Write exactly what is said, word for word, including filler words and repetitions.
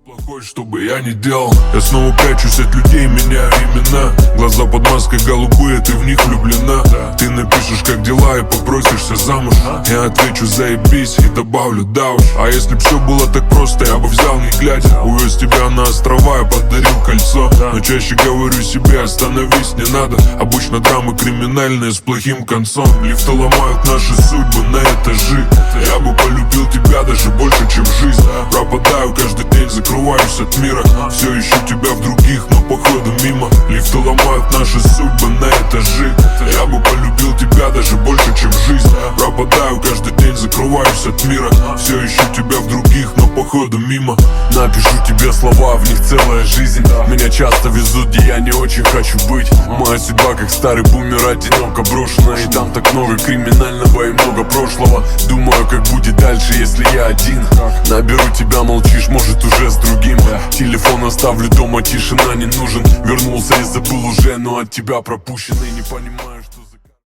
Плохой, что бы я ни делал, я снова прячусь от людей, меняю имена. Глаза под маской голубые, ты в них влюблена. Ты напишешь, как дела, и попросишься замуж. Я отвечу, заебись, и добавлю, да уж. А если б все было так просто, я бы взял не глядя, увез тебя на острова и подарил кольцо. Но чаще говорю себе, остановись, не надо. Обычно драмы криминальные с плохим концом. Лифты ломают наши судьбы на этажи. Я бы полюбил тебя даже больше, чем жизнь. Пропадаю каждый день, закрываюсь от мира. Все ищу тебя в других, но походу мимо. Лифты ломают наши судьбы на этажи. Я бы полюбил тебя даже больше, чем жизнь. Пропадаю каждый день, закрываюсь от мира. Все ищу тебя в других, но походу мимо. Напишу тебе слова, в них целая жизнь. Меня часто везут, где я не очень хочу быть. Моя судьба как старый бумер, одиноко брошена. И там так много криминального и много прошлого. Думаю, как будет дальше, если я один. Наберу тебя, молчишь, может уже с другим. Телефон оставлю дома, тишина не нужен. Вернулся и забыл уже, но от тебя пропущенный не понимаю, что...